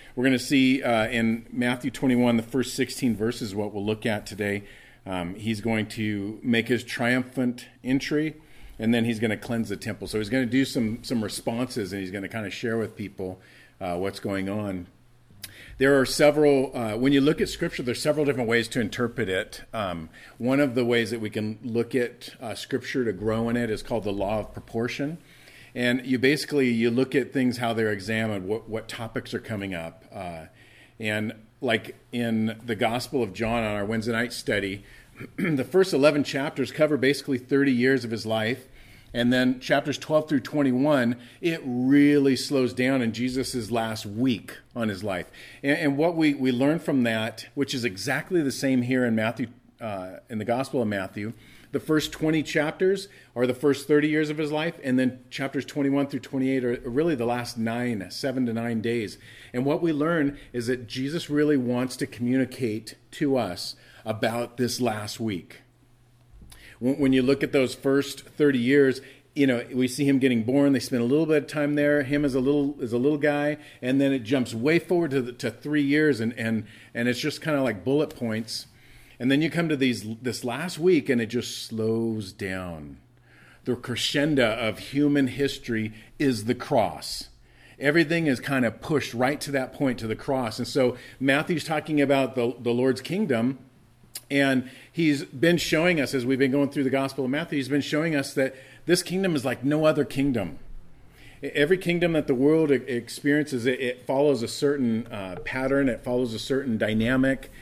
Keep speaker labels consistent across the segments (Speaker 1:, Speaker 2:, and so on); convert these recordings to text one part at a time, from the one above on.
Speaker 1: We're going to see in Matthew 21, the first 16 verses, what we'll look at today. He's going to make his triumphant entry, and then he's going to cleanse the temple. So he's going to do some responses, and he's going to kind of share with people what's going on. There are several, when you look at Scripture, there's several different ways to interpret it. One of the ways that we can look at Scripture to grow in it is called the law of proportion. And you look at things, how they're examined, what topics are coming up. And like in the Gospel of John on our Wednesday night study, the first 11 chapters cover basically 30 years of his life. And then chapters 12 through 21, it really slows down in Jesus' last week on his life. And what we learn from that, which is exactly the same here in Matthew, in the Gospel of Matthew, the first 20 chapters are the first 30 years of his life, and then chapters 21 through 28 are really the last 7 to 9 days. And what we learn is that Jesus really wants to communicate to us about this last week. When you look at those first 30 years, we see him getting born. They spend a little bit of time there, him as a little guy, and then it jumps way forward to 3 years, and it's just kind of like bullet points. And then you come to this last week, and it just slows down. The crescendo of human history is the cross. Everything is kind of pushed right to that point, to the cross. And so Matthew's talking about the Lord's kingdom, and he's been showing us, as we've been going through the Gospel of Matthew, he's been showing us that this kingdom is like no other kingdom. Every kingdom that the world experiences, it follows a certain pattern, it follows a certain dynamic.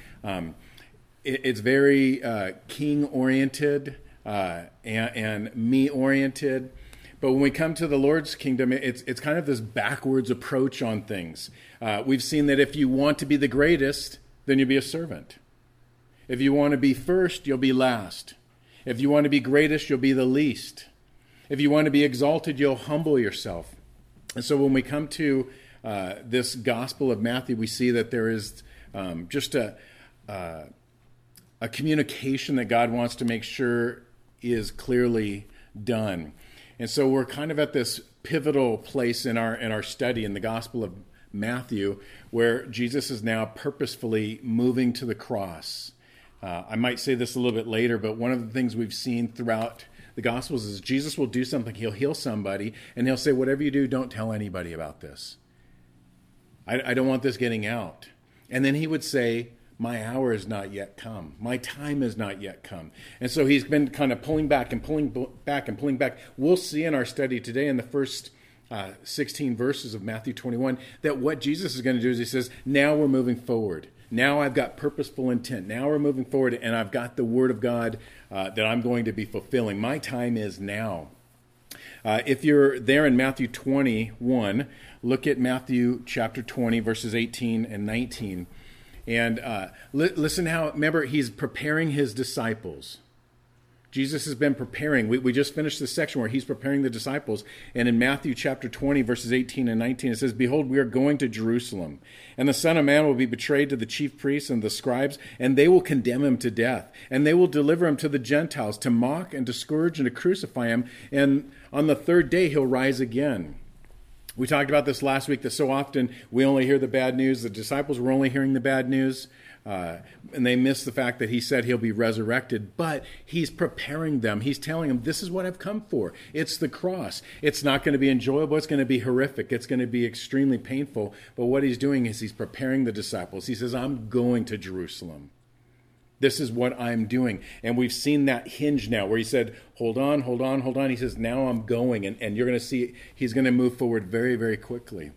Speaker 1: It's very king-oriented and me-oriented. But when we come to the Lord's kingdom, it's kind of this backwards approach on things. We've seen that if you want to be the greatest, then you'll be a servant. If you want to be first, you'll be last. If you want to be greatest, you'll be the least. If you want to be exalted, you'll humble yourself. And so when we come to this Gospel of Matthew, we see that there is just a communication that God wants to make sure is clearly done. And so we're kind of at this pivotal place in our study in the Gospel of Matthew, where Jesus is now purposefully moving to the cross. I might say this a little bit later, but one of the things we've seen throughout the Gospels is Jesus will do something, he'll heal somebody, and he'll say, whatever you do, don't tell anybody about this. I don't want this getting out. And then he would say, my hour is not yet come. My time has not yet come. And so he's been kind of pulling back and pulling back and pulling back. We'll see in our study today in the first 16 verses of Matthew 21 that what Jesus is going to do is he says, now we're moving forward. Now I've got purposeful intent. Now we're moving forward, and I've got the Word of God that I'm going to be fulfilling. My time is now. If you're there in Matthew 21, look at Matthew chapter 20, verses 18 and 19. And listen how, remember, he's preparing his disciples. Jesus has been preparing. We just finished this section where he's preparing the disciples. And in Matthew chapter 20, verses 18 and 19, it says, behold, we are going to Jerusalem, and the Son of Man will be betrayed to the chief priests and the scribes, and they will condemn him to death. And they will deliver him to the Gentiles to mock and to scourge and to crucify him. And on the third day, he'll rise again. We talked about this last week, that so often we only hear the bad news. The disciples were only hearing the bad news. And they miss the fact that he said he'll be resurrected, but he's preparing them. He's telling them, this is what I've come for. It's the cross. It's not going to be enjoyable. It's going to be horrific. It's going to be extremely painful. But what he's doing is he's preparing the disciples. He says, I'm going to Jerusalem. This is what I'm doing. And we've seen that hinge now where he said, hold on, hold on, hold on. He says, now I'm going. And you're going to see he's going to move forward very, very quickly.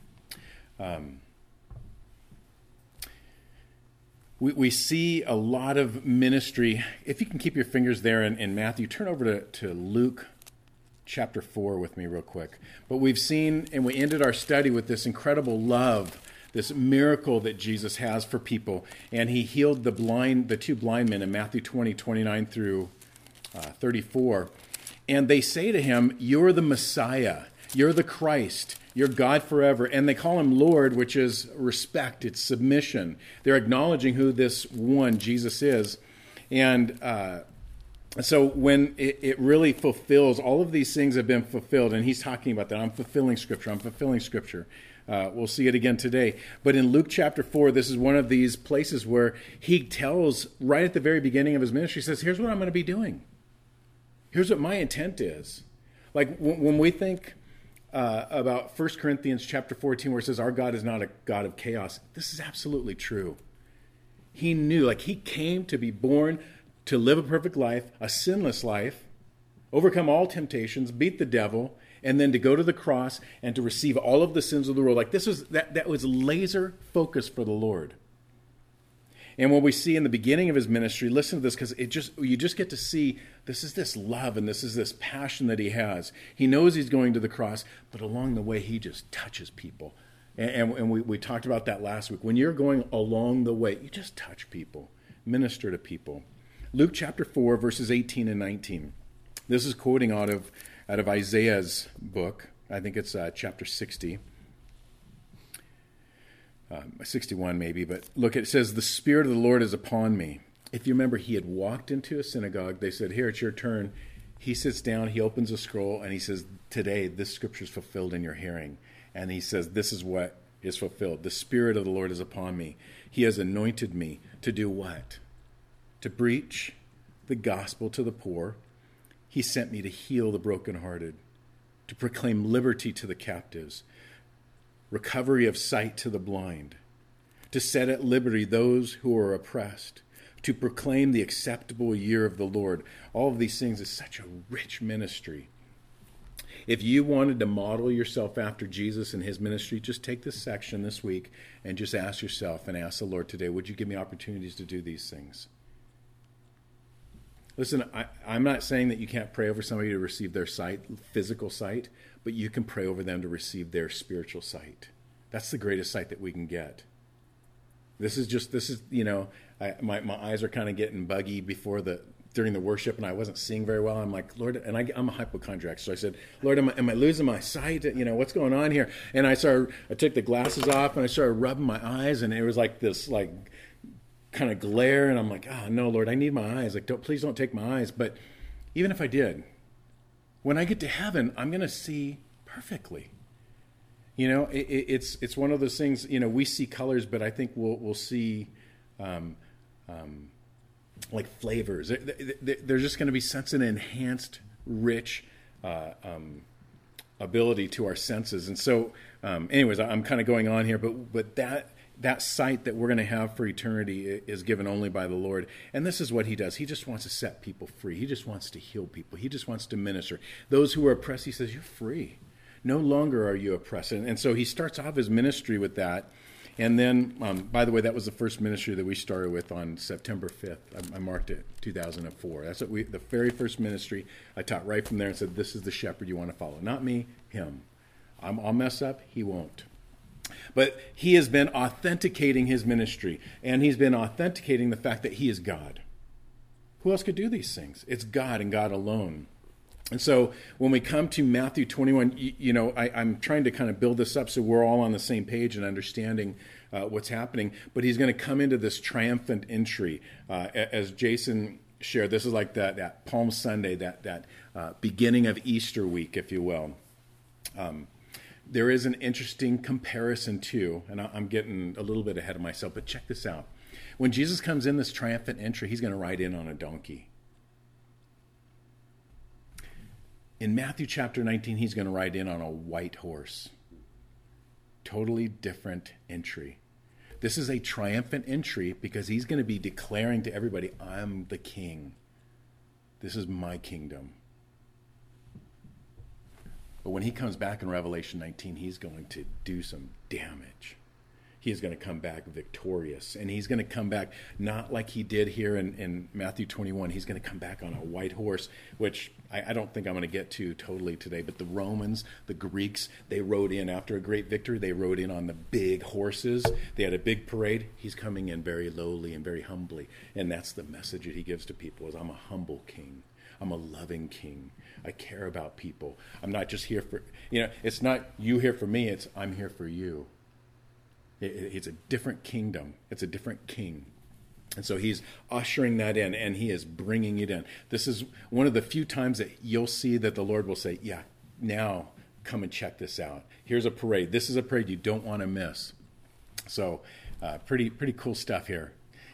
Speaker 1: We see a lot of ministry. If you can keep your fingers there in Matthew, turn over to Luke chapter 4 with me real quick. But we've seen, and we ended our study with this incredible love, this miracle that Jesus has for people. And he healed the two blind men in Matthew 20, 29 through 34. And they say to him, you're the Messiah. You're the Christ. You're God forever. And they call him Lord, which is respect. It's submission. They're acknowledging who this one, Jesus, is. And so when it really fulfills, all of these things have been fulfilled. And he's talking about that. I'm fulfilling Scripture. I'm fulfilling Scripture. We'll see it again today. But in Luke chapter 4, this is one of these places where he tells, right at the very beginning of his ministry, he says, here's what I'm going to be doing. Here's what my intent is. Like when we think about 1 Corinthians chapter 14, where it says our God is not a God of chaos, this is absolutely true. He knew, like he came to be born to live a perfect life, a sinless life, overcome all temptations, beat the devil, and then to go to the cross and to receive all of the sins of the world. Like that was laser focus for the Lord. And what we see in the beginning of his ministry, listen to this, because you just get to see this love and this is this passion that he has. He knows he's going to the cross, but along the way he just touches people. And we talked about that last week. When you're going along the way, you just touch people, minister to people. Luke chapter 4, verses 18 and 19. This is quoting out of Isaiah's book. I think it's chapter 60. 61 maybe, but look, it says, the Spirit of the Lord is upon me. If you remember, he had walked into a synagogue. They said, here, it's your turn. He sits down, he opens a scroll, and he says, today, this scripture is fulfilled in your hearing. And he says, this is what is fulfilled. The Spirit of the Lord is upon me. He has anointed me to do what? To preach the gospel to the poor. He sent me to heal the brokenhearted, to proclaim liberty to the captives, recovery of sight to the blind, to set at liberty those who are oppressed, to proclaim the acceptable year of the Lord. All of these things is such a rich ministry. If you wanted to model yourself after Jesus and his ministry, just take this section this week and just ask yourself and ask the Lord today, would you give me opportunities to do these things? Listen, I'm not saying that you can't pray over somebody to receive their sight, physical sight, but you can pray over them to receive their spiritual sight. That's the greatest sight that we can get. This is my eyes are kind of getting buggy during the worship, and I wasn't seeing very well. I'm like, Lord, and I'm a hypochondriac, so I said, Lord, am I losing my sight? What's going on here? And I took the glasses off, and I started rubbing my eyes, and it was like this, kind of glare, and I'm like, oh no, Lord, I need my eyes. Like, please don't take my eyes. But even if I did, when I get to heaven, I'm going to see perfectly. It's one of those things. We see colors, but I think we'll see like flavors. There's just going to be such an enhanced, rich ability to our senses. And so, anyways, I'm kind of going on here, but that sight that we're going to have for eternity is given only by the Lord. And this is what he does. He just wants to set people free. He just wants to heal people. He just wants to minister. Those who are oppressed, he says, you're free. No longer are you oppressed. And so he starts off his ministry with that. And then, by the way, that was the first ministry that we started with on September 5th. I marked it 2004. That's the very first ministry. I taught right from there and said, this is the shepherd you want to follow. Not me, him. I'll mess up. He won't. But he has been authenticating his ministry, and he's been authenticating the fact that he is God. Who else could do these things? It's God and God alone. And so when we come to Matthew 21, I'm trying to kind of build this up so we're all on the same page and understanding what's happening. But he's going to come into this triumphant entry. As Jason shared, this is like that Palm Sunday, that beginning of Easter week, if you will. There is an interesting comparison too, and I'm getting a little bit ahead of myself, but check this out. When Jesus comes in this triumphant entry, he's going to ride in on a donkey. In Matthew chapter 19, he's going to ride in on a white horse. Totally different entry. This is a triumphant entry because he's going to be declaring to everybody, I'm the king. This is my kingdom. But when he comes back in Revelation 19, he's going to do some damage. He is going to come back victorious. And he's going to come back not like he did here in Matthew 21. He's going to come back on a white horse, which I don't think I'm going to get to totally today. But the Romans, the Greeks, they rode in after a great victory. They rode in on the big horses. They had a big parade. He's coming in very lowly and very humbly. And that's the message that he gives to people is I'm a humble king. I'm a loving king. I care about people. I'm not just here for, it's not you here for me. It's I'm here for you. It's a different kingdom. It's a different king. And so he's ushering that in, and he is bringing it in. This is one of the few times that you'll see that the Lord will say, yeah, now come and check this out. Here's a parade. This is a parade you don't want to miss. So pretty cool stuff here.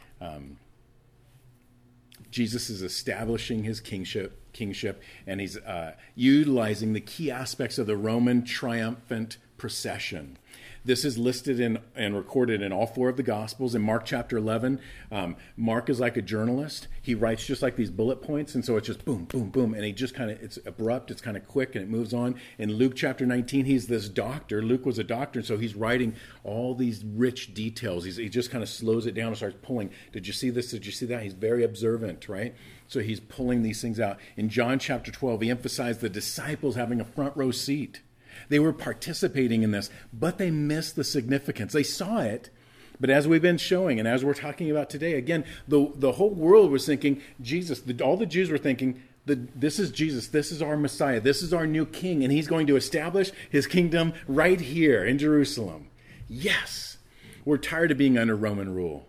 Speaker 1: Jesus is establishing his kingship, and he's utilizing the key aspects of the Roman triumphant procession. This is listed and recorded in all four of the Gospels. In Mark chapter 11, Mark is like a journalist. He writes just like these bullet points, and so it's just boom, boom, boom, and it's abrupt, it's kind of quick, and it moves on. In Luke chapter 19, he's this doctor. Luke was a doctor, and so he's writing all these rich details. He just kind of slows it down and starts pulling. Did you see this? Did you see that? He's very observant, right? So he's pulling these things out. In John chapter 12, he emphasized the disciples having a front row seat. They were participating in this, but they missed the significance. They saw it, but as we've been showing, and as we're talking about today, again, the whole world was thinking Jesus. All the Jews were thinking, this is Jesus. This is our Messiah. This is our new king, and he's going to establish his kingdom right here in Jerusalem. Yes, we're tired of being under Roman rule.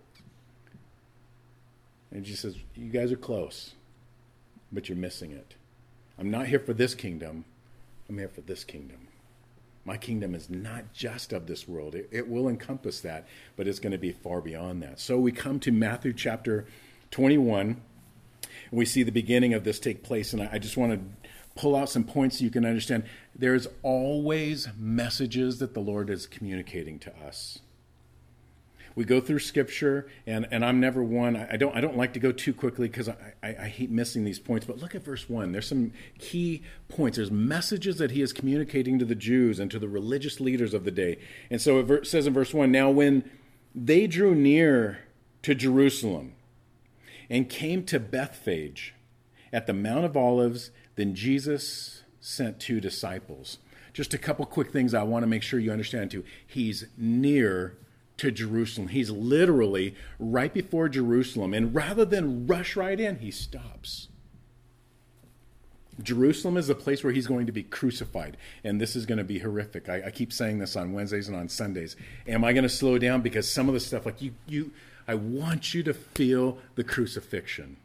Speaker 1: And Jesus says, you guys are close, but you're missing it. I'm not here for this kingdom. I'm here for this kingdom. My kingdom is not just of this world. It will encompass that, but it's going to be far beyond that. So we come to Matthew chapter 21, and we see the beginning of this take place, and I just want to pull out some points so you can understand. There's always messages that the Lord is communicating to us. We go through Scripture, and I'm never one. I don't like to go too quickly because I hate missing these points. But look at verse 1. There's some key points. There's messages that he is communicating to the Jews and to the religious leaders of the day. And so it says in verse 1, now when they drew near to Jerusalem and came to Bethphage at the Mount of Olives, then Jesus sent 2 disciples. Just a couple quick things I want to make sure you understand too. He's near to Jerusalem. He's literally right before Jerusalem. And rather than rush right in, he stops. Jerusalem is the place where he's going to be crucified. And this is going to be horrific. I keep saying this on Wednesdays and on Sundays. Am I going to slow down? Because some of the stuff, like I want you to feel the crucifixion.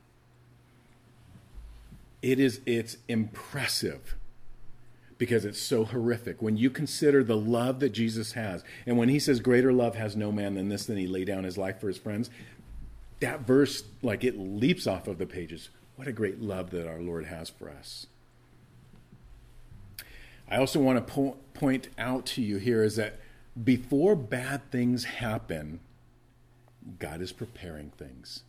Speaker 1: It's impressive. Because it's so horrific. When you consider the love that Jesus has, and when he says, greater love has no man than this, than he laid down his life for his friends, that verse, like it leaps off of the pages. What a great love that our Lord has for us. I also want to point out to you here is that before bad things happen, God is preparing things.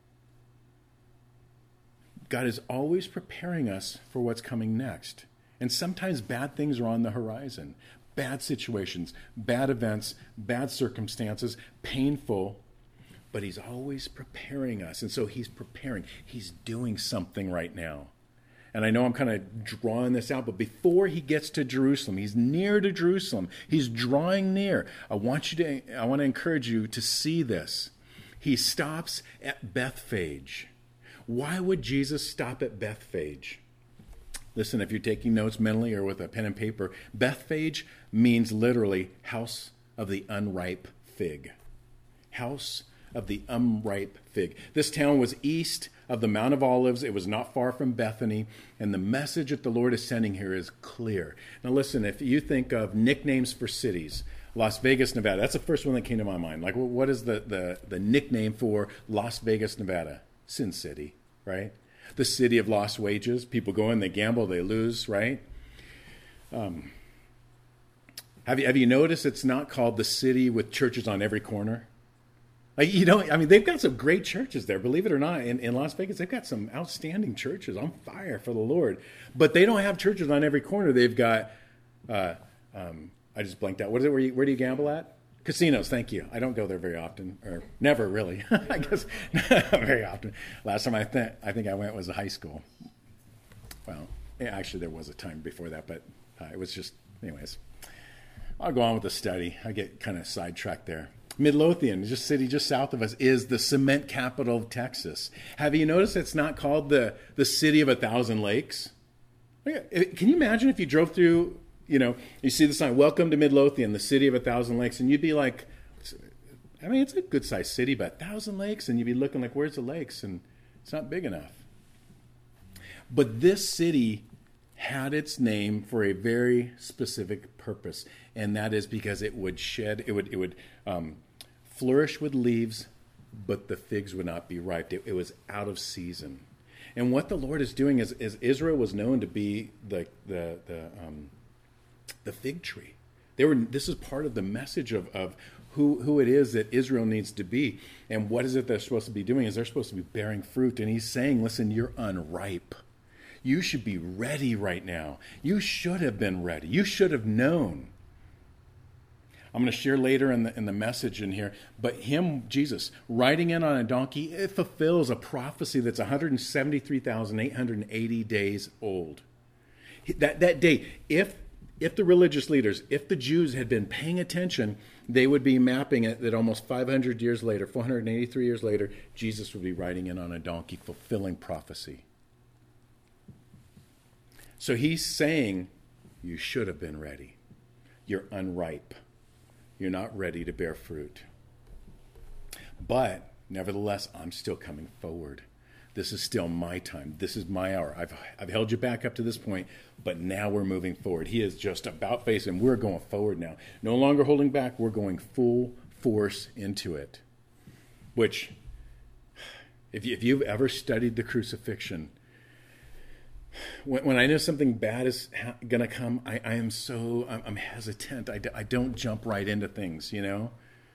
Speaker 1: God is always preparing us for what's coming next. And sometimes bad things are on the horizon. Bad situations, bad events, bad circumstances, painful. But he's always preparing us. And so he's preparing. He's doing something right now. And I know I'm kind of drawing this out, but before he gets to Jerusalem, he's near to Jerusalem. He's drawing near. I want to encourage you to see this. He stops at Bethphage. Why would Jesus stop at Bethphage? Listen, if you're taking notes mentally or with a pen and paper, Bethphage means literally house of the unripe fig. House of the unripe fig. This town was east of the Mount of Olives. It was not far from Bethany. And the message that the Lord is sending here is clear. Now listen, if you think of nicknames for cities, Las Vegas, Nevada, that's the first one that came to my mind. Like, what is the nickname for Las Vegas, Nevada? Sin City, right? The city of lost wages. People go in, they gamble, they lose, right? Have you noticed it's not called the city with churches on every corner? Like, they've got some great churches there, believe it or not. In Las Vegas, they've got some outstanding churches on fire for the Lord. But they don't have churches on every corner. They've got, I just blanked out. What is it? Where do you gamble at? Casinos, thank you. I don't go there very often, or never really. I guess not very often. Last time I think I went was high school. Well, actually there was a time before that, but it was just, anyways. I'll go on with the study. I get kind of sidetracked there. Midlothian, just city just south of us, is the cement capital of Texas. Have you noticed it's not called the city of 1,000 lakes? Can you imagine if you drove through, you see the sign, welcome to Midlothian, the city of 1,000 lakes, and you'd be like, it's a good-sized city, but 1,000 lakes, and you'd be looking like, where's the lakes? And it's not big enough. But this city had its name for a very specific purpose, and that is because it would flourish with leaves, but the figs would not be ripe. It was out of season. And what the Lord is doing is Israel was known to be the fig tree. This is part of the message of who it is that Israel needs to be. And what is it they're supposed to be doing is they're supposed to be bearing fruit. And he's saying, listen, you're unripe. You should be ready right now. You should have been ready. You should have known. I'm going to share later in the message in here, but him, Jesus, riding in on a donkey, it fulfills a prophecy that's 173,880 days old. That day, if the religious leaders, if the Jews had been paying attention, they would be mapping it that almost 500 years later, 483 years later, Jesus would be riding in on a donkey, fulfilling prophecy. So he's saying, you should have been ready. You're unripe. You're not ready to bear fruit. But nevertheless, I'm still coming forward. This is still my time. This is my hour. I've held you back up to this point, but now we're moving forward. He is just about face, and we're going forward now. No longer holding back. We're going full force into it. Which, if you've ever studied the crucifixion, when I know something bad is going to come, I'm hesitant. I don't jump right into things, you know.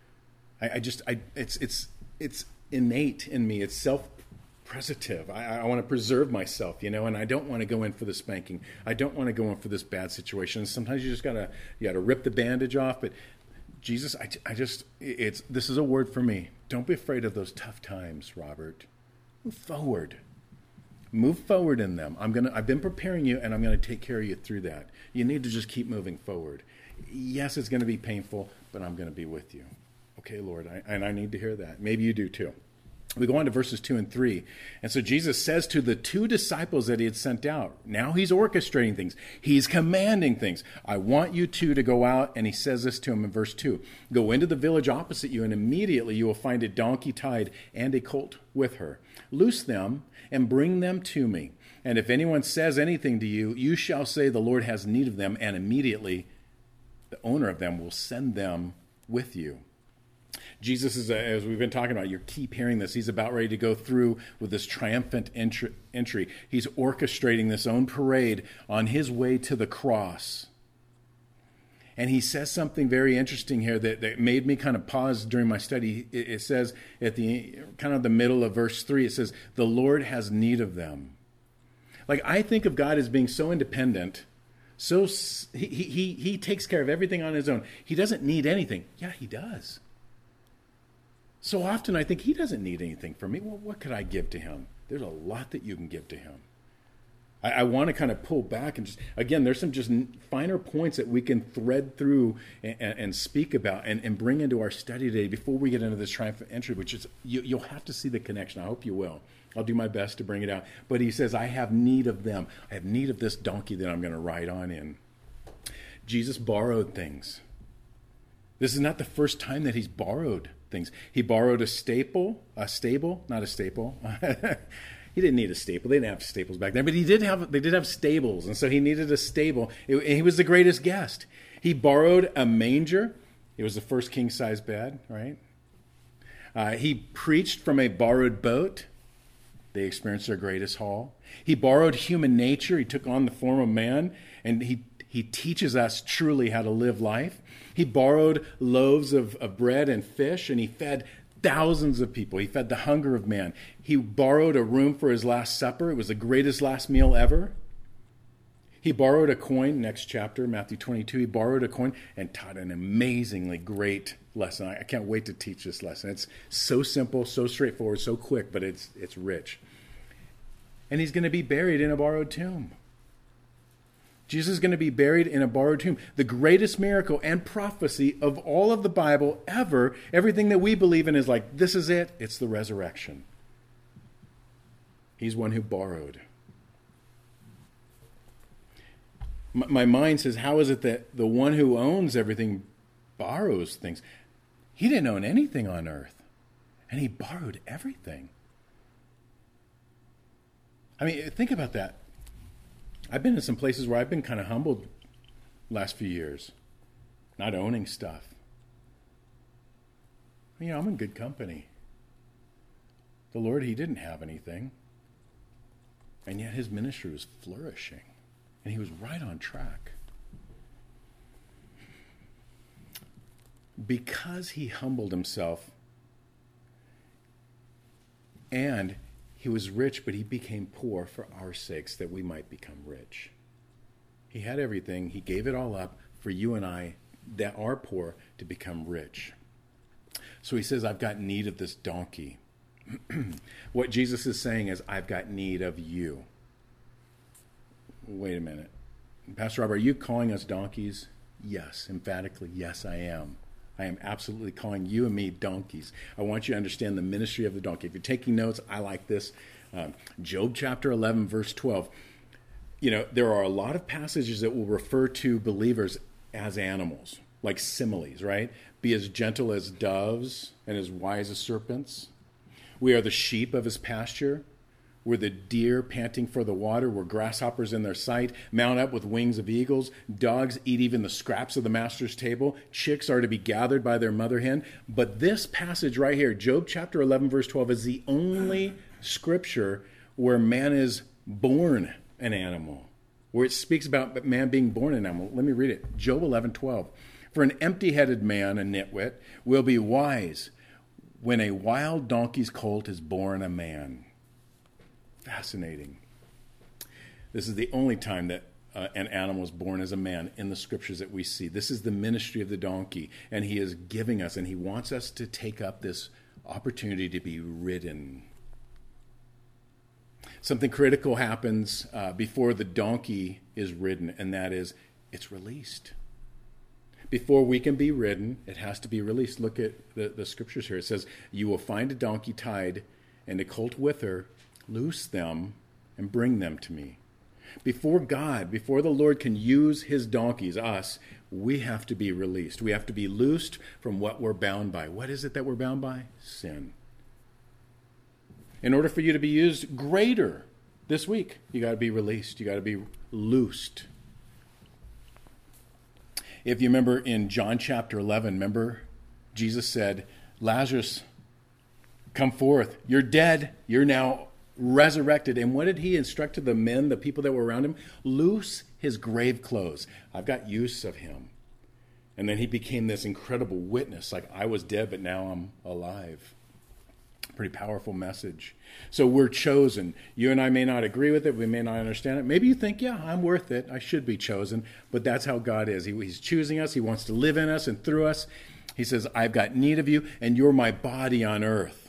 Speaker 1: It's innate in me. It's self-preservative. I want to preserve myself, you know, and I don't want to go in for the spanking. I don't want to go in for this bad situation. Sometimes you gotta rip the bandage off. But Jesus, this is a word for me. Don't be afraid of those tough times, Robert. Move forward. Move forward in them. I've been preparing you, and I'm going to take care of you through that. You need to just keep moving forward. Yes, it's going to be painful, but I'm going to be with you. Okay, Lord, I need to hear that. Maybe you do too. We go on to verses 2 and 3. And so Jesus says to the two disciples that he had sent out, now he's orchestrating things. He's commanding things. I want you two to go out, and he says this to him in verse 2. Go into the village opposite you, and immediately you will find a donkey tied and a colt with her. Loose them and bring them to me. And if anyone says anything to you, you shall say the Lord has need of them, and immediately the owner of them will send them with you. Jesus is, as we've been talking about, you keep hearing this. He's about ready to go through with this triumphant entry. He's orchestrating this own parade on his way to the cross. And he says something very interesting here that made me kind of pause during my study. It says at the kind of the middle of verse 3, it says, the Lord has need of them. Like, I think of God as being so independent, so he takes care of everything on his own. He doesn't need anything. Yeah, he does. So often I think he doesn't need anything from me. Well, what could I give to him? There's a lot that you can give to him. I want to kind of pull back and just, again, there's some just finer points that we can thread through and speak about and bring into our study today before we get into this triumphant entry, which is, you'll have to see the connection. I hope you will. I'll do my best to bring it out. But he says, I have need of them. I have need of this donkey that I'm going to ride on in. Jesus borrowed things. This is not the first time that he's borrowed things. He borrowed a stable. He didn't need a staple. They didn't have staples back then, but they did have stables, and so he needed a stable. He was the greatest guest. He borrowed a manger. It was the first king-size bed, right? He preached from a borrowed boat. They experienced their greatest haul. He borrowed human nature. He took on the form of man, and he teaches us truly how to live life. He borrowed loaves of bread and fish, and he fed thousands of people. He fed the hunger of man. He borrowed a room for his Last Supper. It was the greatest last meal ever. He borrowed a coin. Next chapter, Matthew 22, he borrowed a coin and taught an amazingly great lesson. I can't wait to teach this lesson. It's so simple, so straightforward, so quick, but it's rich. And he's going to be buried in a borrowed tomb. Jesus is going to be buried in a borrowed tomb. The greatest miracle and prophecy of all of the Bible ever, everything that we believe in is like, this is it. It's the resurrection. He's one who borrowed. My mind says, how is it that the one who owns everything borrows things? He didn't own anything on earth, and he borrowed everything. I mean, think about that. I've been in some places where I've been kind of humbled last few years, not owning stuff. You know, I'm in good company. The Lord, he didn't have anything. And yet his ministry was flourishing. And he was right on track. Because he humbled himself, and he was rich, but he became poor for our sakes, that we might become rich. He had everything. He gave it all up for you and I that are poor to become rich. So he says, I've got need of this donkey. What Jesus is saying is, I've got need of you. Wait a minute. Pastor Rob, are you calling us donkeys? Yes, emphatically, yes, I am. I am absolutely calling you and me donkeys. I want you to understand the ministry of the donkey. If you're taking notes, I like this. Job chapter 11, verse 12. You know, there are a lot of passages that will refer to believers as animals, like similes, right? Be as gentle as doves and as wise as serpents. We are the sheep of his pasture. We're the deer panting for the water. We're grasshoppers in their sight, mount up with wings of eagles. Dogs eat even the scraps of the master's table. Chicks are to be gathered by their mother hen. But this passage right here, Job chapter 11, verse 12, is the only scripture where man is born an animal, where it speaks about man being born an animal. Let me read it. Job 11, 12. For an empty-headed man, a nitwit, will be wise when a wild donkey's colt is born a man. Fascinating. This is the only time that an animal is born as a man in the scriptures that we see. This is the ministry of the donkey, and he is giving us, and he wants us to take up this opportunity to be ridden. Something critical happens before the donkey is ridden, and that is, it's released. Before we can be ridden, it has to be released. Look at the scriptures here. It says, you will find a donkey tied and a colt with her. Loose them and bring them to me. Before God, before the Lord can use his donkeys, us, we have to be released. We have to be loosed from what we're bound by. What is it that we're bound by? Sin. In order for you to be used greater this week, you got to be released. You got to be loosed. If you remember in John chapter 11, remember Jesus said, Lazarus, come forth. You're dead. You're now resurrected. And what did he instruct to the men, the people that were around him? Loose his grave clothes. I've got use of him. And then he became this incredible witness, like I was dead, but now I'm alive. Pretty powerful message. So we're chosen. You and I may not agree with it. We may not understand it. Maybe you think, yeah, I'm worth it. I should be chosen. But that's how God is. He's choosing us. He wants to live in us and through us. He says, I've got need of you, and you're my body on earth.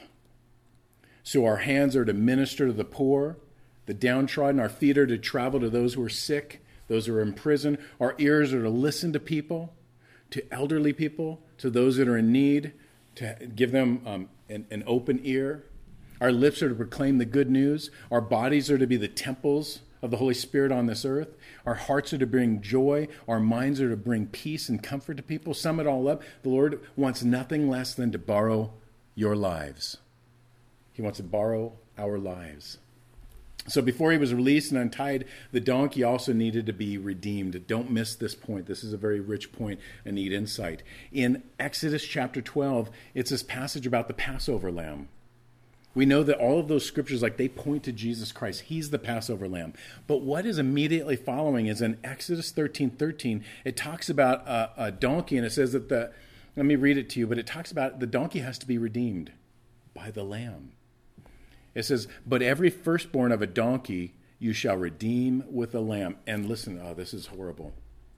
Speaker 1: So our hands are to minister to the poor, the downtrodden. Our feet are to travel to those who are sick, those who are in prison. Our ears are to listen to people, to elderly people, to those that are in need, to give them an open ear. Our lips are to proclaim the good news. Our bodies are to be the temples of the Holy Spirit on this earth. Our hearts are to bring joy. Our minds are to bring peace and comfort to people. Sum it all up, the Lord wants nothing less than to borrow your lives. He wants to borrow our lives. So before he was released and untied, the donkey also needed to be redeemed. Don't miss this point. This is a very rich point and neat insight. In Exodus chapter 12, it's this passage about the Passover lamb. We know that all of those scriptures, like they point to Jesus Christ. He's the Passover lamb. But what is immediately following is in Exodus 13:13, it talks about a donkey, and it says that let me read it to you, but it talks about the donkey has to be redeemed by the lamb. It says, but every firstborn of a donkey you shall redeem with a lamb. And listen, this is horrible.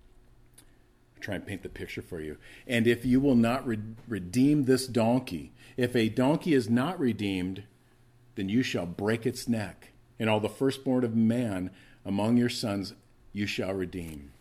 Speaker 1: I'll try and paint the picture for you. And if you will not redeem this donkey, if a donkey is not redeemed, then you shall break its neck. And all the firstborn of man among your sons you shall redeem.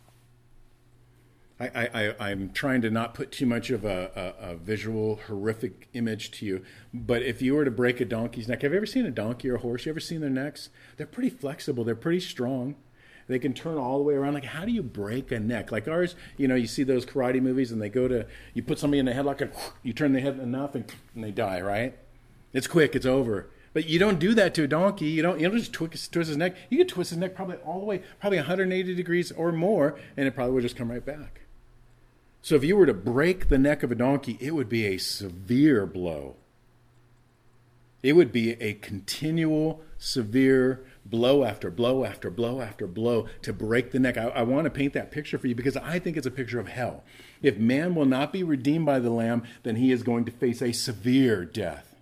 Speaker 1: I'm trying to not put too much of a visual, horrific image to you, but if you were to break a donkey's neck, have you ever seen a donkey or a horse? You ever seen their necks? They're pretty flexible. They're pretty strong. They can turn all the way around. Like, how do you break a neck? Like ours, you see those karate movies, and you put somebody in a headlock, and you turn the head enough, and they die, right? It's quick. It's over. But you don't do that to a donkey. You don't just twist his neck. You could twist his neck probably all the way, probably 180 degrees or more, and it probably would just come right back. So if you were to break the neck of a donkey, it would be a severe blow. It would be a continual, severe blow after blow after blow after blow to break the neck. I want to paint that picture for you because I think it's a picture of hell. If man will not be redeemed by the Lamb, then he is going to face a severe death.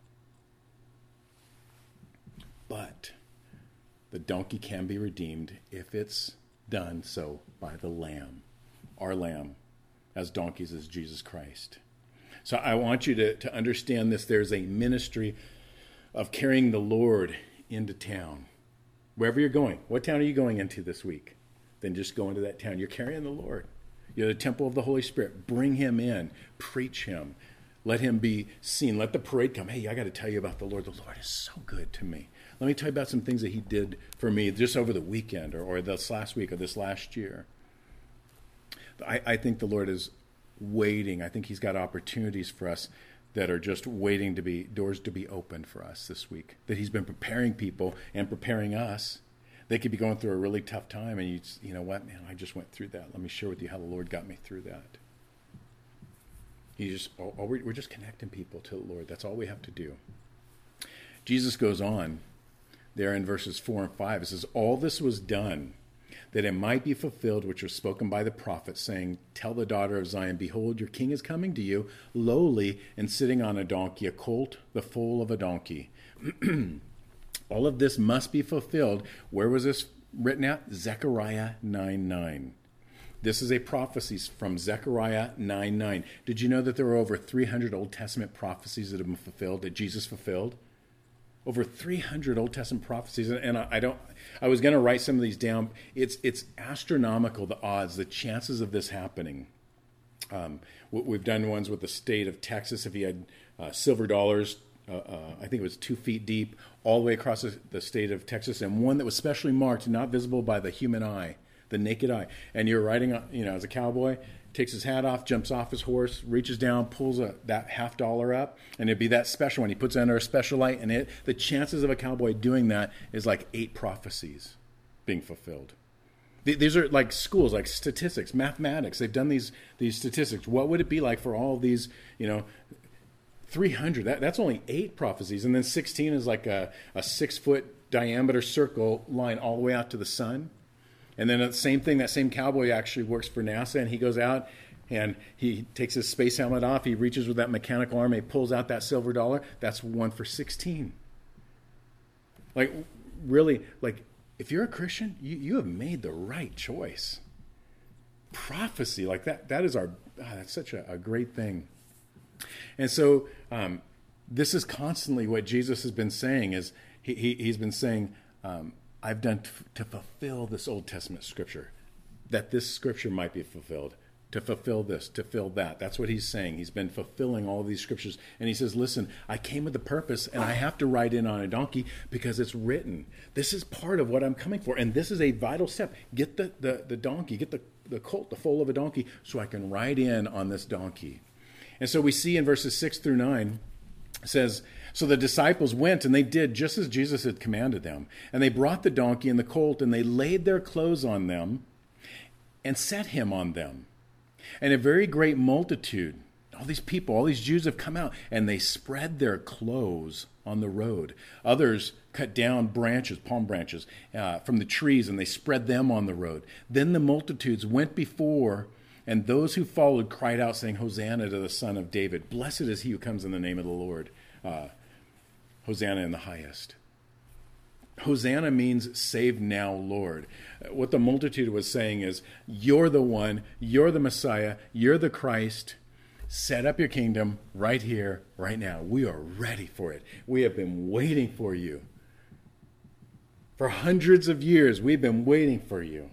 Speaker 1: But the donkey can be redeemed if it's done so by the Lamb. Our Lamb, as donkeys, is Jesus Christ. So I want you to understand this. There's a ministry of carrying the Lord into town. Wherever you're going. What town are you going into this week? Then just go into that town. You're carrying the Lord. You're the temple of the Holy Spirit. Bring him in. Preach him. Let him be seen. Let the parade come. Hey, I got to tell you about the Lord. The Lord is so good to me. Let me tell you about some things that he did for me just over the weekend or this last week or this last year. I think the Lord is waiting. I think he's got opportunities for us that are just waiting to be doors to be opened for us this week. That he's been preparing people and preparing us. They could be going through a really tough time, and you know what, man, I just went through that. Let me share with you how the Lord got me through that. We're just connecting people to the Lord. That's all we have to do. Jesus goes on there in verses 4 and 5. It says, all this was done that it might be fulfilled, which was spoken by the prophet, saying, tell the daughter of Zion, behold, your king is coming to you, lowly and sitting on a donkey, a colt, the foal of a donkey. All of this must be fulfilled. Where was this written at? Zechariah 9:9. This is a prophecy from Zechariah 9:9. Did you know that there were over 300 Old Testament prophecies that have been fulfilled, that Jesus fulfilled? Over 300 Old Testament prophecies, and I was going to write some of these down. It's astronomical, the odds, the chances of this happening. We've done ones with the state of Texas. If you had silver dollars, I think it was 2 feet deep, all the way across the state of Texas, and one that was specially marked, not visible by the human eye, the naked eye. And you're riding, as a cowboy, takes his hat off, jumps off his horse, reaches down, pulls that $50 up, and it'd be that special one. He puts it under a special light, and the chances of a cowboy doing that is like 8 prophecies being fulfilled. These are like schools, like statistics, mathematics. They've done these statistics. What would it be like for all of these, 300? That's only 8 prophecies, and then 16 is like a 6-foot diameter circle line all the way out to the sun. And then the same thing, that same cowboy actually works for NASA, and he goes out and he takes his space helmet off. He reaches with that mechanical arm, and he pulls out that silver dollar. That's one for 16. Like, really, like, if you're a Christian, you have made the right choice. Prophecy, like that is that's such a great thing. And so this is constantly what Jesus has been saying, is he's been saying, I've done to fulfill this Old Testament scripture, that this scripture might be fulfilled, to fulfill this, to fill that. That's what he's saying. He's been fulfilling all of these scriptures. And he says, listen, I came with a purpose, and I have to ride in on a donkey because it's written. This is part of what I'm coming for. And this is a vital step. Get the donkey, get the colt, the foal of a donkey, so I can ride in on this donkey. And so we see in verses 6 through 9, it says, so the disciples went, and they did just as Jesus had commanded them. And they brought the donkey and the colt, and they laid their clothes on them and set him on them. And a very great multitude, all these people, all these Jews have come out, and they spread their clothes on the road. Others cut down branches, palm branches, from the trees, and they spread them on the road. Then the multitudes went before, and those who followed cried out, saying, Hosanna to the Son of David. Blessed is he who comes in the name of the Lord. Hosanna in the highest. Hosanna means save now, Lord. What the multitude was saying is, you're the one, you're the Messiah, you're the Christ. Set up your kingdom right here, right now. We are ready for it. We have been waiting for you. For hundreds of years, we've been waiting for you.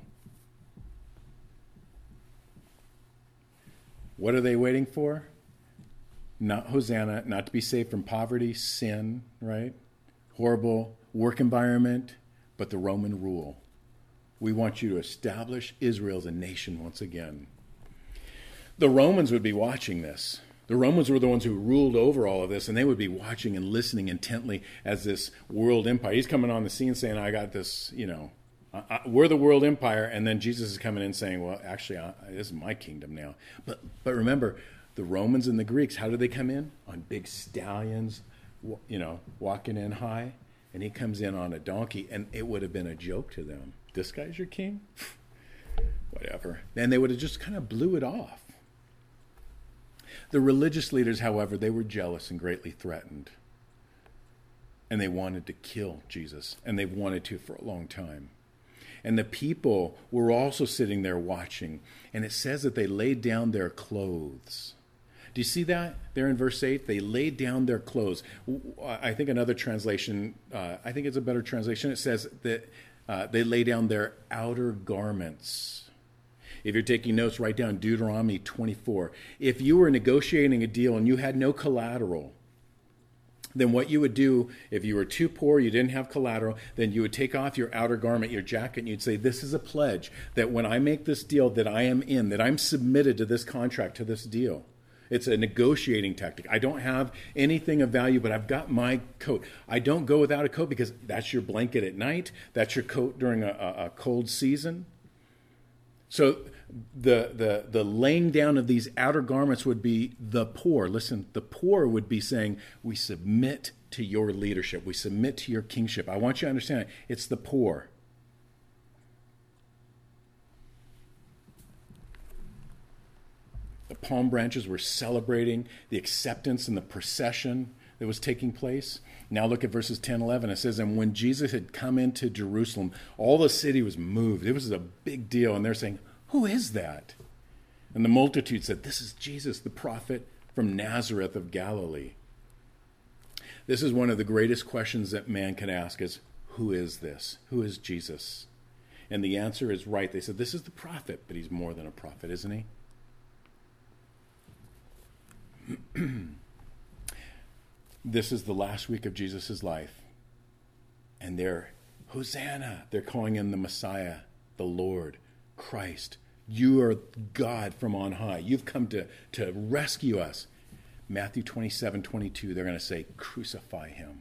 Speaker 1: What are they waiting for? Not Hosanna, not to be saved from poverty, sin, right? Horrible work environment, but the Roman rule. We want you to establish Israel as a nation once again. The Romans would be watching this. The Romans were the ones who ruled over all of this, and they would be watching and listening intently as this world empire. He's coming on the scene saying, I got this, we're the world empire. And then Jesus is coming in saying, well, actually, this is my kingdom now. But remember, the Romans and the Greeks, how did they come in? On big stallions, walking in high. And he comes in on a donkey, and it would have been a joke to them. This guy's your king? Whatever. And they would have just kind of blew it off. The religious leaders, however, they were jealous and greatly threatened. And they wanted to kill Jesus, and they wanted to for a long time. And the people were also sitting there watching, and it says that they laid down their clothes. Do you see that there in verse 8? They laid down their clothes. I think another translation, I think it's a better translation, it says that they lay down their outer garments. If you're taking notes, write down Deuteronomy 24. If you were negotiating a deal and you had no collateral, then what you would do, if you were too poor, you didn't have collateral, then you would take off your outer garment, your jacket, and you'd say, this is a pledge that when I make this deal that I am in, that I'm submitted to this contract, to this deal. It's a negotiating tactic. I don't have anything of value, but I've got my coat. I don't go without a coat because that's your blanket at night. That's your coat during a cold season. So the laying down of these outer garments would be the poor. Listen, the poor would be saying, we submit to your leadership. We submit to your kingship. I want you to understand it. It's the poor. The palm branches were celebrating the acceptance and the procession that was taking place. Now look at verses 10, 11. It says, and when Jesus had come into Jerusalem, all the city was moved. It was a big deal. And they're saying, who is that? And the multitude said, this is Jesus, the prophet from Nazareth of Galilee. This is one of the greatest questions that man can ask is, who is this? Who is Jesus? And the answer is right. They said, this is the prophet, but he's more than a prophet, isn't he? This is the last week of Jesus' life. And they're, Hosanna. They're calling him the Messiah, the Lord, Christ. You are God from on high. You've come to rescue us. Matthew 27:22, they're going to say, crucify him.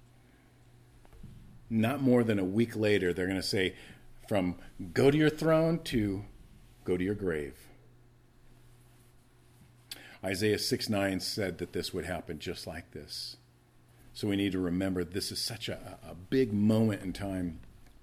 Speaker 1: Not more than a week later, they're going to say, from go to your throne to go to your grave. Isaiah 6:9 said that this would happen just like this. So we need to remember this is such a big moment in time.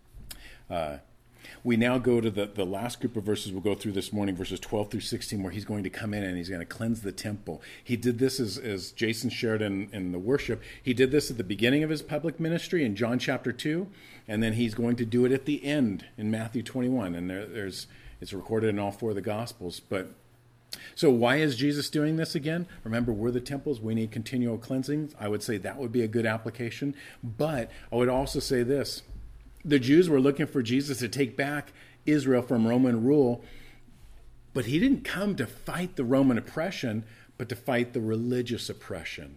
Speaker 1: We now go to the last group of verses we'll go through this morning, verses 12 through 16, where he's going to come in and he's going to cleanse the temple. He did this, as Jason shared in the worship, he did this at the beginning of his public ministry in John chapter 2, and then he's going to do it at the end in Matthew 21. And it's recorded in all four of the Gospels. So why is Jesus doing this again? Remember, we're the temples. We need continual cleansing. I would say that would be a good application. But I would also say this. The Jews were looking for Jesus to take back Israel from Roman rule. But he didn't come to fight the Roman oppression, but to fight the religious oppression.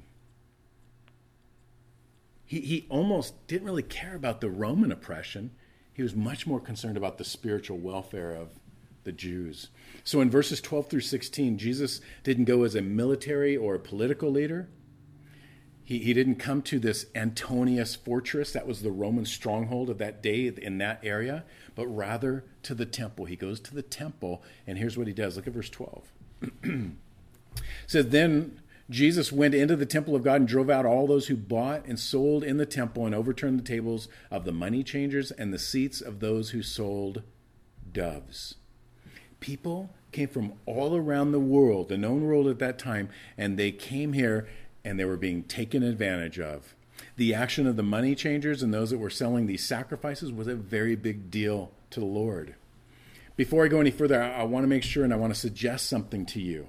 Speaker 1: He almost didn't really care about the Roman oppression. He was much more concerned about the spiritual welfare of the Jews. So in verses 12 through 16, Jesus didn't go as a military or a political leader. He didn't come to this Antonius fortress. That was the Roman stronghold of that day in that area, but rather to the temple. He goes to the temple, and here's what he does. Look at verse 12. It says, then Jesus went into the temple of God and drove out all those who bought and sold in the temple and overturned the tables of the money changers and the seats of those who sold doves. People came from all around the world, the known world at that time, and they came here and they were being taken advantage of. The action of the money changers and those that were selling these sacrifices was a very big deal to the Lord. Before I go any further, I want to make sure and I want to suggest something to you.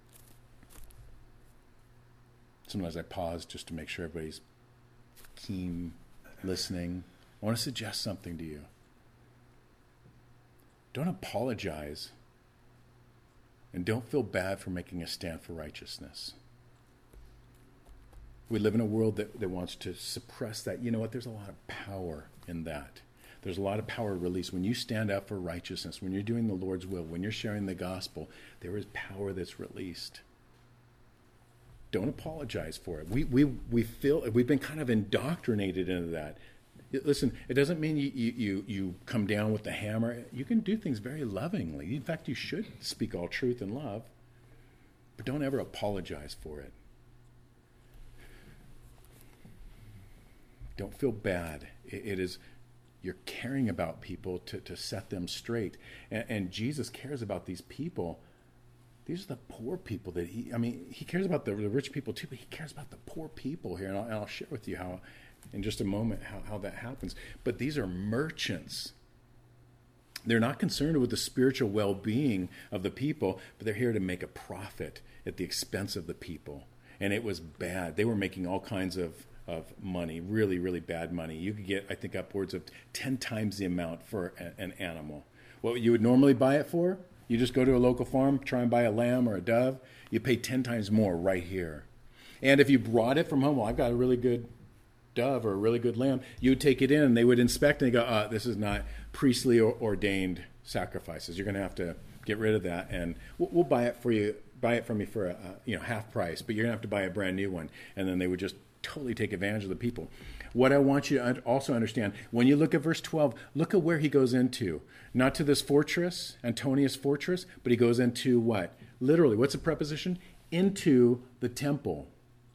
Speaker 1: Sometimes I pause just to make sure everybody's keen listening. I want to suggest something to you. Don't apologize. And don't feel bad for making a stand for righteousness. We live in a world that wants to suppress that. You know what? There's a lot of power in that. There's a lot of power released. When you stand up for righteousness, when you're doing the Lord's will, when you're sharing the gospel, there is power that's released. Don't apologize for it. We feel we've been kind of indoctrinated into that. Listen, it doesn't mean you come down with the hammer. You can do things very lovingly. In fact, you should speak all truth and love, but don't ever apologize for it. Don't feel bad. It is, you're caring about people to set them straight. And Jesus cares about these people. These are the poor people that he cares about the rich people too, but he cares about the poor people here. And I'll share with you how, in just a moment, how that happens. But these are merchants. They're not concerned with the spiritual well-being of the people, but they're here to make a profit at the expense of the people. And it was bad. They were making all kinds of money, really, really bad money. You could get, I think, upwards of 10 times the amount for an animal. What you would normally buy it for, you just go to a local farm, try and buy a lamb or a dove, you pay 10 times more right here. And if you brought it from home, well, I've got a really good dove or a really good lamb, you would take it in and they would inspect and they go, this is not priestly or ordained sacrifices. You're going to have to get rid of that, and we'll buy it for you, buy it from you for a half price, but you're going to have to buy a brand new one. And then they would just totally take advantage of the people. What I want you to also understand, when you look at verse 12, look at where he goes into. Not to this fortress, Antonius fortress, but he goes into what? Literally, what's the preposition? Into the temple.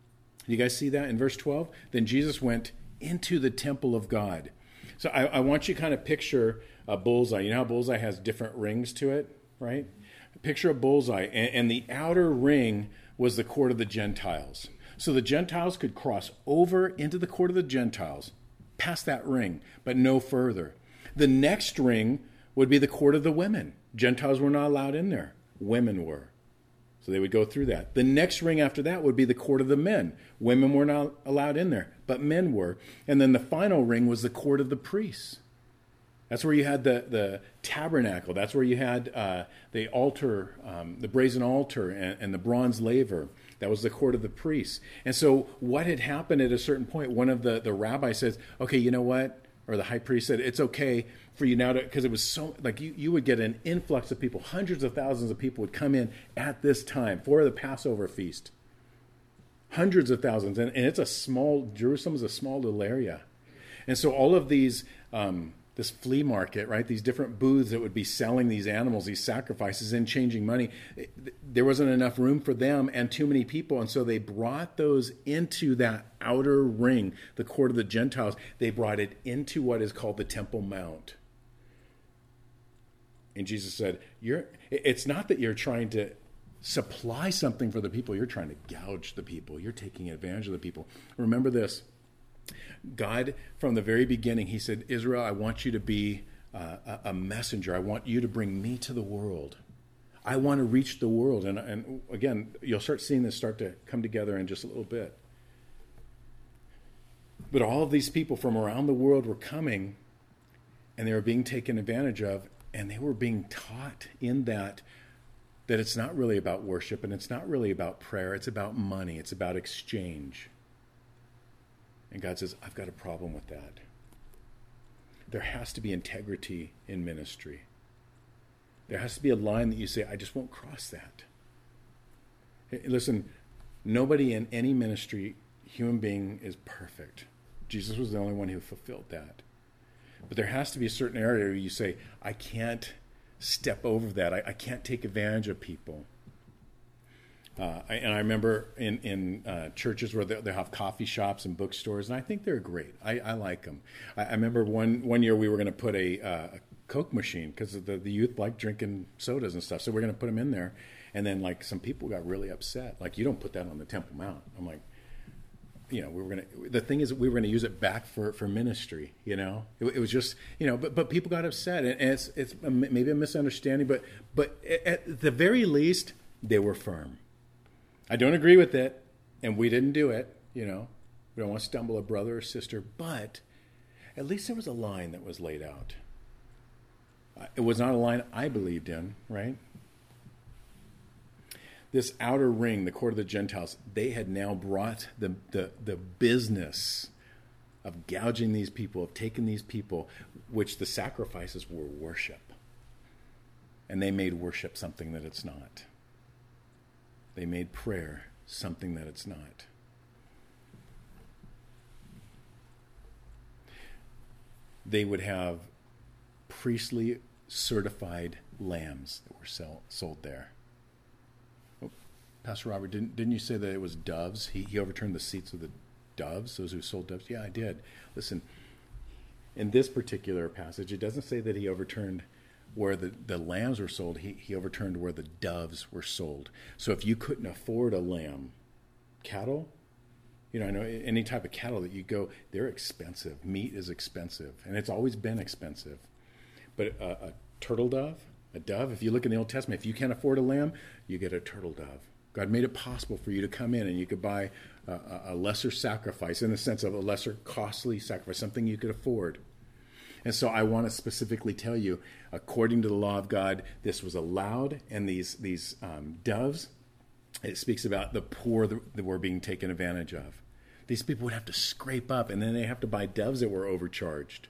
Speaker 1: You guys see that in verse 12? Then Jesus went into the temple of God. So I want you to kind of picture a bullseye. You know how bullseye has different rings to it, right? Picture a bullseye, and the outer ring was the court of the Gentiles. So the Gentiles could cross over into the court of the Gentiles, past that ring, but no further. The next ring would be the court of the women. Gentiles were not allowed in there. Women were. So they would go through that. The next ring after that would be the court of the men. Women were not allowed in there, but men were. And then the final ring was the court of the priests. That's where you had the tabernacle. That's where you had the altar, the brazen altar and the bronze laver. That was the court of the priests. And so what had happened at a certain point, one of the rabbis says, okay, you know what? Or the high priest said, it's okay for you now to, because it was so, like you would get an influx of people. Hundreds of thousands of people would come in at this time for the Passover feast. Hundreds of thousands. And it's a small, Jerusalem is a small little area. And so all of these, this flea market, right? These different booths that would be selling these animals, these sacrifices, and changing money. There wasn't enough room for them and too many people. And so they brought those into that outer ring, the court of the Gentiles. They brought it into what is called the Temple Mount. And Jesus said, it's not that you're trying to supply something for the people. You're trying to gouge the people. You're taking advantage of the people. Remember this. God, from the very beginning, he said, Israel, I want you to be a messenger. I want you to bring me to the world. I want to reach the world. And again, you'll start seeing this start to come together in just a little bit. But all of these people from around the world were coming, and they were being taken advantage of, and they were being taught in that it's not really about worship, and it's not really about prayer. It's about money. It's about exchange. And God says, I've got a problem with that. There has to be integrity in ministry. There has to be a line that you say, I just won't cross that. Hey, listen, nobody in any ministry, human being, is perfect. Jesus was the only one who fulfilled that. But there has to be a certain area where you say, I can't step over that. I can't take advantage of people. And I remember in churches where they have coffee shops and bookstores, and I think they're great. I like them. I remember one year we were going to put a Coke machine because the youth like drinking sodas and stuff, so we're going to put them in there. And then like some people got really upset, like, you don't put that on the Temple Mount. I'm like, the thing is, we were going to use it back for ministry. It was just, but people got upset, and it's maybe a misunderstanding, but at the very least they were firm. I don't agree with it, and we didn't do it, We don't want to stumble a brother or sister, but at least there was a line that was laid out. It was not a line I believed in, right? This outer ring, the court of the Gentiles, they had now brought the business of gouging these people, of taking these people, which the sacrifices were worship. And they made worship something that it's not. They made prayer something that it's not. They would have priestly certified lambs that were sold there. Oh, Pastor Robert, didn't you say that it was doves? He overturned the seats of the doves, those who sold doves? Yeah, I did. Listen, in this particular passage, it doesn't say that he overturned where the lambs were sold. He overturned where the doves were sold. So if you couldn't afford a lamb, cattle, I know any type of cattle that you go, they're expensive. Meat is expensive, and it's always been expensive. But a turtle dove, a dove, if you look in the Old Testament, if you can't afford a lamb, you get a turtle dove. God made it possible for you to come in and you could buy a lesser sacrifice, in the sense of a lesser costly sacrifice, something you could afford. And so I want to specifically tell you, according to the law of God, this was allowed, and these doves, it speaks about the poor that were being taken advantage of. These people would have to scrape up, and then they have to buy doves that were overcharged.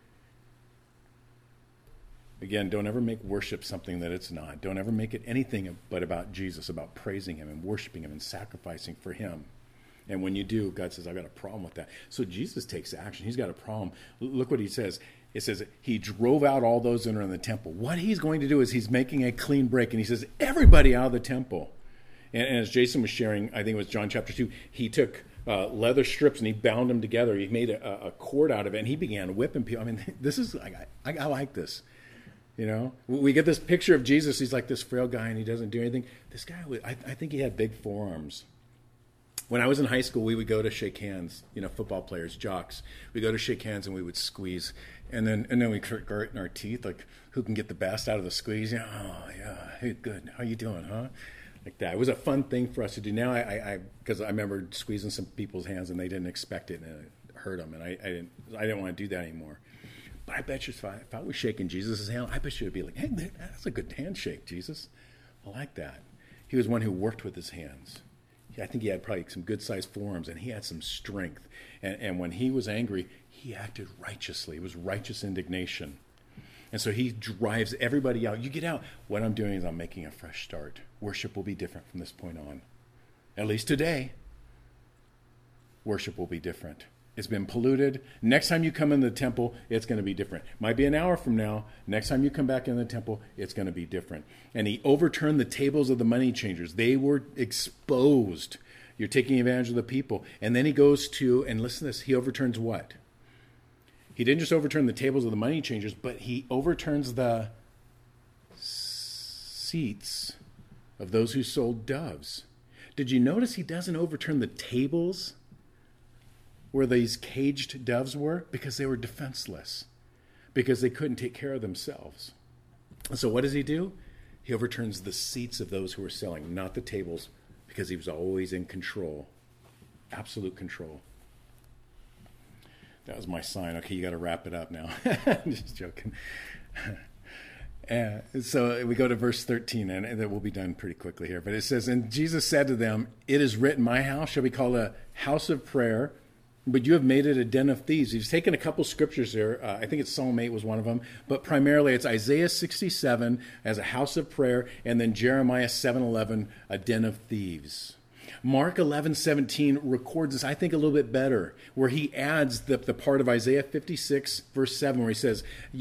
Speaker 1: Again, don't ever make worship something that it's not. Don't ever make it anything but about Jesus, about praising him and worshiping him and sacrificing for him. And when you do, God says, I've got a problem with that. So Jesus takes action. He's got a problem. Look what he says. It says he drove out all those that are in the temple. What he's going to do is he's making a clean break, and he says, everybody out of the temple. And as Jason was sharing, I think it was John chapter 2, he took leather strips and he bound them together. He made a cord out of it, and he began whipping people. I mean, this is, I like this. We get this picture of Jesus. He's like this frail guy, and he doesn't do anything. This guy, I think he had big forearms. When I was in high school, we would go to shake hands, football players, jocks. We go to shake hands and we would squeeze. And then we grit our teeth, like who can get the best out of the squeeze. Oh, yeah, hey, good. How you doing, huh? Like that. It was a fun thing for us to do. Now, because I remember squeezing some people's hands and they didn't expect it, and it hurt them. And I didn't want to do that anymore. But I bet you if I was shaking Jesus' hand, I bet you would be like, hey, that's a good handshake, Jesus. I like that. He was one who worked with his hands. I think he had probably some good-sized forearms, and he had some strength. And when he was angry, he acted righteously. It was righteous indignation. And so he drives everybody out. You get out. What I'm doing is I'm making a fresh start. Worship will be different from this point on. At least today, worship will be different. It's been polluted. Next time you come in the temple, it's going to be different. Might be an hour from now. Next time you come back in the temple, it's going to be different. And he overturned the tables of the money changers. They were exposed. You're taking advantage of the people. And then he goes to, and listen to this, he overturns what? He didn't just overturn the tables of the money changers, but he overturns the seats of those who sold doves. Did you notice he doesn't overturn the tables where these caged doves were? Because they were defenseless, because they couldn't take care of themselves. And so what does he do? He overturns the seats of those who were selling, not the tables, because he was always in control, absolute control. That was my sign. Okay, you got to wrap it up now. Just joking. So we go to verse 13, and then we'll be done pretty quickly here. But it says, and Jesus said to them, it is written, my house shall be called a house of prayer, but you have made it a den of thieves. He's taken a couple scriptures there. I think it's Psalm 8 was one of them. But primarily it's Isaiah 67 as a house of prayer, and then Jeremiah 7:11, a den of thieves. Mark 11:17 records this, I think, a little bit better, where he adds the part of Isaiah 56, verse 7, where he says,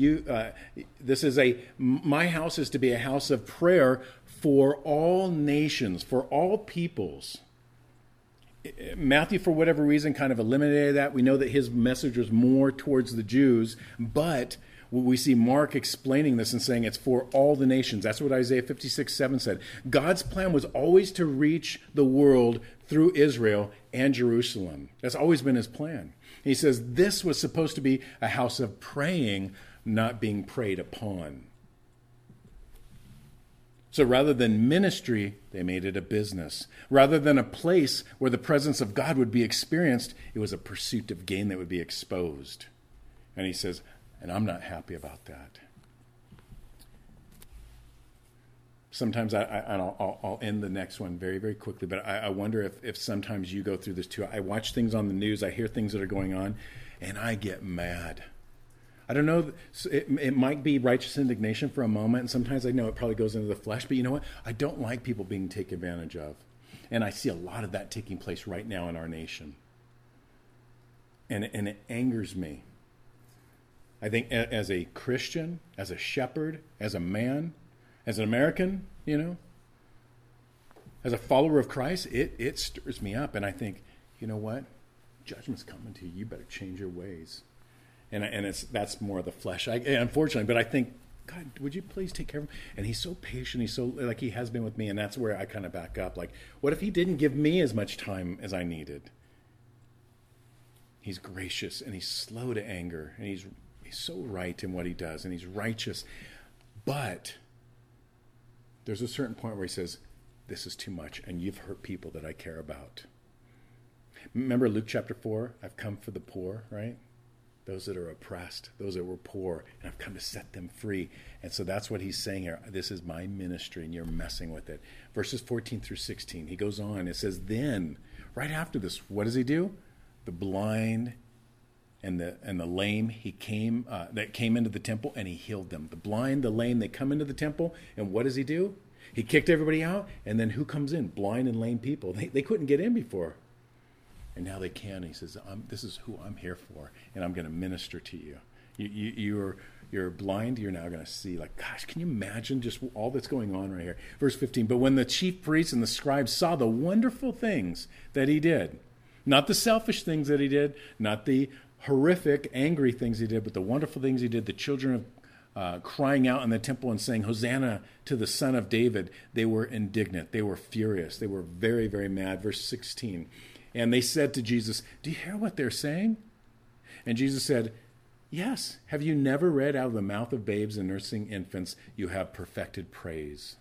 Speaker 1: my house is to be a house of prayer for all nations, for all peoples. Matthew, for whatever reason, kind of eliminated that. We know that his message was more towards the Jews, but we see Mark explaining this and saying it's for all the nations. That's what Isaiah 56:7 said. God's plan was always to reach the world through Israel and Jerusalem. That's always been his plan. He says this was supposed to be a house of praying, not being preyed upon. So rather than ministry, they made it a business. Rather than a place where the presence of God would be experienced, it was a pursuit of gain that would be exposed. And he says, and I'm not happy about that. Sometimes I'll end the next one very, very quickly, but I wonder if sometimes you go through this too. I watch things on the news, I hear things that are going on, and I get mad. I don't know, it might be righteous indignation for a moment, and sometimes I know it probably goes into the flesh, but you know what? I don't like people being taken advantage of. And I see a lot of that taking place right now in our nation. And it angers me. I think as a Christian, as a shepherd, as a man, as an American, as a follower of Christ, it stirs me up. And I think, you know what? Judgment's coming to you. You better change your ways. And that's more of the flesh, unfortunately. But I think, God, would you please take care of him? And he's so patient. He's so, like he has been with me. And that's where I kind of back up. Like, what if he didn't give me as much time as I needed? He's gracious and he's slow to anger. And he's so right in what he does. And he's righteous. But there's a certain point where he says, this is too much. And you've hurt people that I care about. Remember Luke chapter 4? I've come for the poor, right? Those that are oppressed, those that were poor, and I've come to set them free. And so that's what he's saying here. This is my ministry, and you're messing with it. Verses 14 through 16, he goes on. It says, then, right after this, what does he do? The blind and the lame, that came into the temple, and he healed them. The blind, the lame, they come into the temple, and what does he do? He kicked everybody out, and then who comes in? Blind and lame people. They couldn't get in before. And now they can. He says, this is who I'm here for, and I'm going to minister to you. You're blind, you're now going to see. Like, gosh, can you imagine just all that's going on right here? Verse 15, but when the chief priests and the scribes saw the wonderful things that he did, not the selfish things that he did, not the horrific, angry things he did, but the wonderful things he did, the children of crying out in the temple and saying, Hosanna to the Son of David, they were indignant. They were furious. They were very, very mad. Verse 16, and they said to Jesus, do you hear what they're saying? And Jesus said, yes. Have you never read, out of the mouth of babes and nursing infants, you have perfected praise?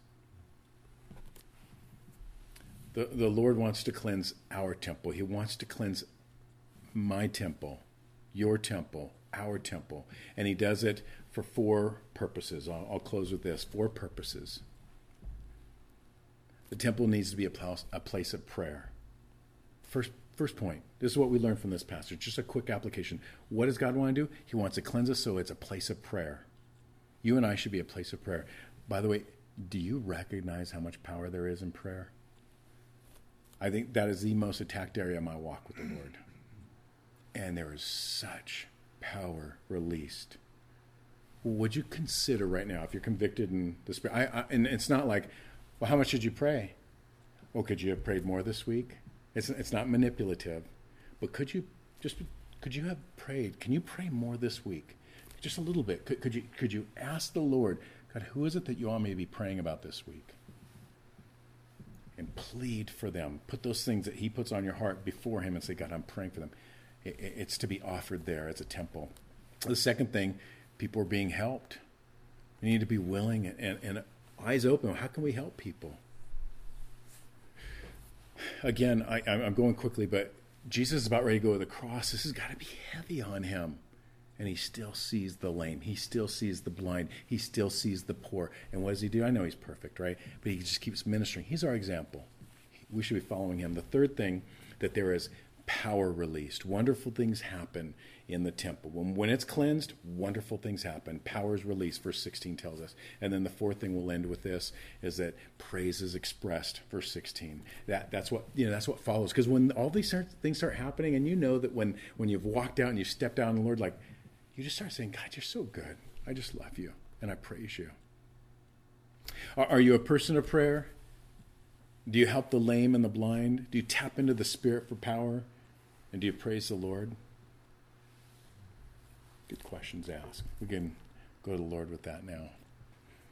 Speaker 1: The Lord wants to cleanse our temple. He wants to cleanse my temple, your temple, our temple. And he does it for 4 purposes. I'll close with this. 4 purposes. The temple needs to be a place of prayer. First point. This is what we learned from this passage. Just a quick application. What does God want to do? He wants to cleanse us so it's a place of prayer. You and I should be a place of prayer. By the way, do you recognize how much power there is in prayer? I think that is the most attacked area of my walk with the Lord. And there is such power released. Would you consider right now, if you're convicted in the Spirit, and it's not like, well, how much did you pray? Oh, could you have prayed more this week? It's not manipulative, but could you have prayed? Can you pray more this week? Just a little bit. Could you ask the Lord, God, who is it that you all may be praying about this week? And plead for them. Put those things that he puts on your heart before him and say, God, I'm praying for them. It's to be offered there as a temple. The second thing, people are being helped. We need to be willing and eyes open. How can we help people? Again, I'm going quickly, but Jesus is about ready to go to the cross. This has got to be heavy on him. And he still sees the lame. He still sees the blind. He still sees the poor. And what does he do? I know he's perfect, right? But he just keeps ministering. He's our example. We should be following him. The third thing, that there is power released. Wonderful things happen in the temple. When it's cleansed, wonderful things happen. Power is released, verse 16 tells us. And then the fourth thing we'll end with this is that praise is expressed, verse 16. That's what follows. Because when all these things start happening, and you know that when you've walked out and you've stepped out on the Lord, like, you just start saying, God, you're so good. I just love you, and I praise you. Are you a person of prayer? Do you help the lame and the blind? Do you tap into the Spirit for power? And do you praise the Lord? Good questions asked. We can go to the Lord with that now.